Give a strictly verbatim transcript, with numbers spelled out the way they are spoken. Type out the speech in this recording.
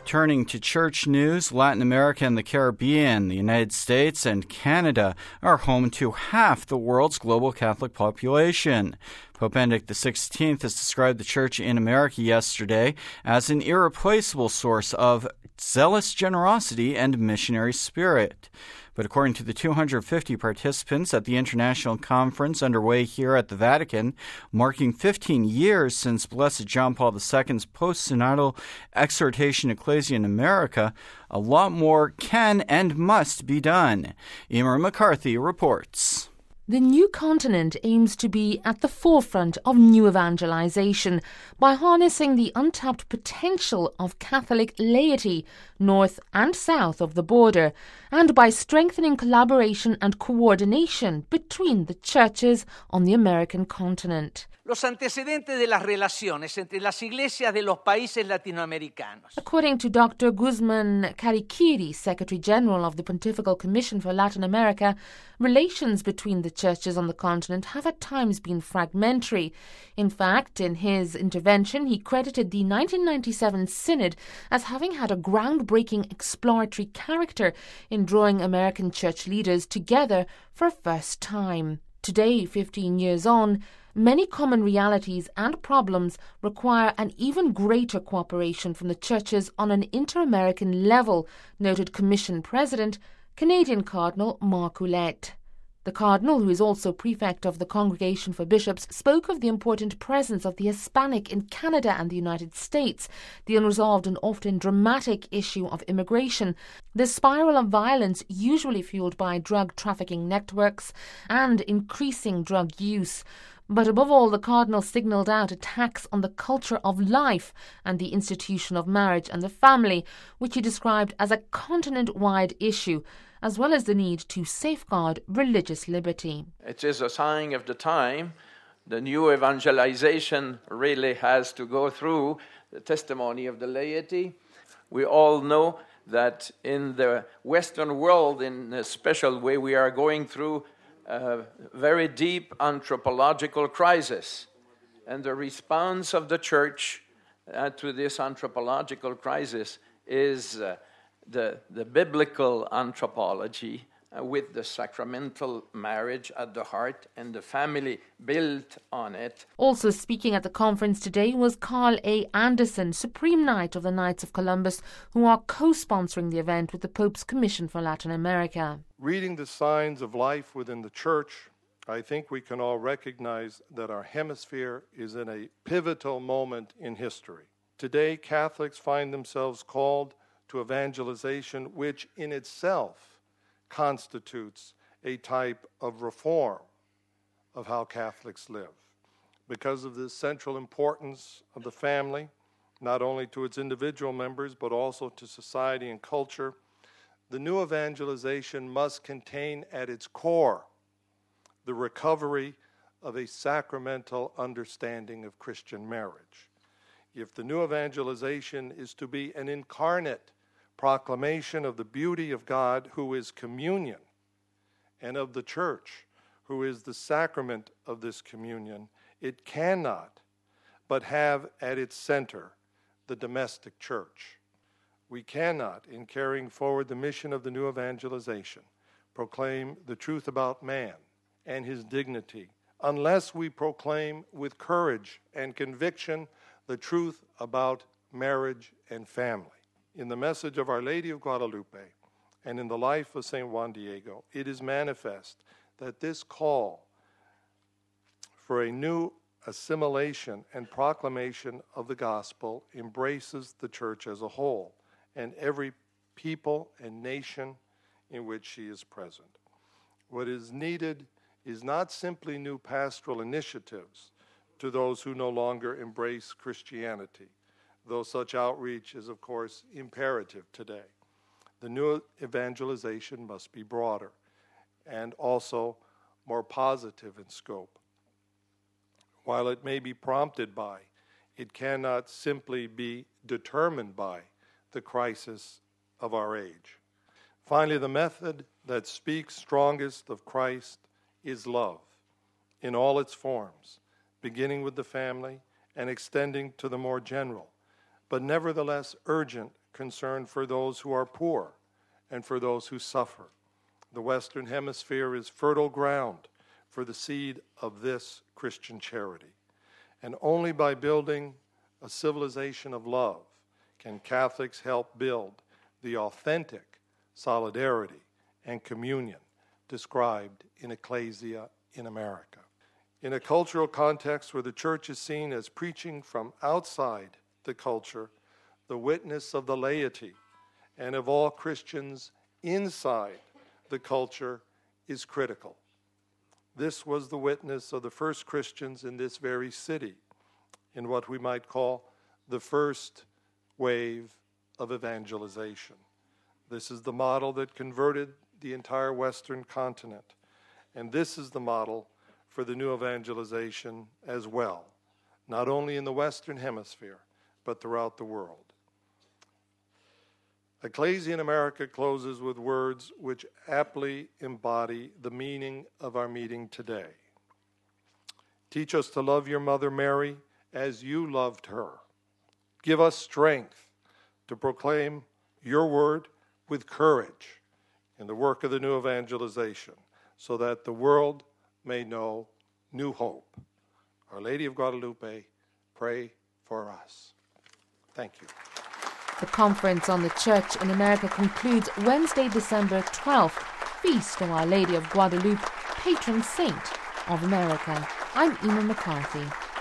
Turning to church news, Latin America and the Caribbean, the United States, and Canada are home to half the world's global Catholic population. Pope Benedict the sixteenth has described the Church in America yesterday as an irreplaceable source of zealous generosity and missionary spirit. But according to the two hundred fifty participants at the international conference underway here at the Vatican, marking fifteen years since Blessed John Paul the Second's post-synodal exhortation Ecclesia in America, a lot more can and must be done. Emer McCarthy reports. The new continent aims to be at the forefront of new evangelization by harnessing the untapped potential of Catholic laity north and south of the border, and by strengthening collaboration and coordination between the churches on the American continent. Los antecedentes de las relaciones entre las iglesias de los países latinoamericanos. According to Doctor Guzman Cariquiri, Secretary General of the Pontifical Commission for Latin America, relations between the churches on the continent have at times been fragmentary. In fact, in his intervention, he credited the nineteen ninety-seven Synod as having had a groundbreaking exploratory character in drawing American church leaders together for a first time. Today, fifteen years on, many common realities and problems require an even greater cooperation from the churches on an inter-American level, noted Commission President, Canadian Cardinal Marc Ouellette. The Cardinal, who is also prefect of the Congregation for Bishops, spoke of the important presence of the Hispanic in Canada and the United States, the unresolved and often dramatic issue of immigration, the spiral of violence usually fueled by drug trafficking networks, and increasing drug use. But above all, the Cardinal signalled out attacks on the culture of life and the institution of marriage and the family, which he described as a continent-wide issue, as well as the need to safeguard religious liberty. It is a sign of the time. The new evangelization really has to go through the testimony of the laity. We all know that in the Western world, in a special way, we are going through a very deep anthropological crisis. And the response of the Church uh, to this anthropological crisis is uh, the, the biblical anthropology uh, with the sacramental marriage at the heart and the family built on it. Also speaking at the conference today was Carl A. Anderson, Supreme Knight of the Knights of Columbus, who are co-sponsoring the event with the Pope's Commission for Latin America. Reading the signs of life within the Church, I think we can all recognize that our hemisphere is in a pivotal moment in history. Today, Catholics find themselves called to evangelization, which in itself constitutes a type of reform of how Catholics live. Because of the central importance of the family, not only to its individual members, but also to society and culture, the new evangelization must contain at its core the recovery of a sacramental understanding of Christian marriage. If the new evangelization is to be an incarnate proclamation of the beauty of God, who is communion, and of the Church, who is the sacrament of this communion, it cannot but have at its center the domestic church. We cannot, in carrying forward the mission of the new evangelization, proclaim the truth about man and his dignity, unless we proclaim with courage and conviction the truth about marriage and family. In the message of Our Lady of Guadalupe and in the life of Saint Juan Diego, it is manifest that this call for a new assimilation and proclamation of the gospel embraces the Church as a whole and every people and nation in which she is present. What is needed is not simply new pastoral initiatives to those who no longer embrace Christianity, though such outreach is, of course, imperative today. The new evangelization must be broader and also more positive in scope. While it may be prompted by, it cannot simply be determined by the crisis of our age. Finally, the method that speaks strongest of Christ is love in all its forms, beginning with the family and extending to the more general, but nevertheless urgent concern for those who are poor and for those who suffer. The Western Hemisphere is fertile ground for the seed of this Christian charity. And only by building a civilization of love can Catholics help build the authentic solidarity and communion described in Ecclesia in America. In a cultural context where the church is seen as preaching from outside the culture, the witness of the laity and of all Christians inside the culture is critical. This was the witness of the first Christians in this very city, in what we might call the first wave of evangelization. This is the model that converted the entire Western continent, and this is the model for the new evangelization as well, not only in the Western Hemisphere, but throughout the world. Ecclesia in America closes with words which aptly embody the meaning of our meeting today. Teach us to love your Mother Mary as you loved her. Give us strength to proclaim your word with courage in the work of the new evangelization, so that the world may know new hope. Our Lady of Guadalupe, pray for us. Thank you. The conference on the Church in America concludes Wednesday, December twelfth, Feast of Our Lady of Guadalupe, patron saint of America. I'm Ema McCarthy.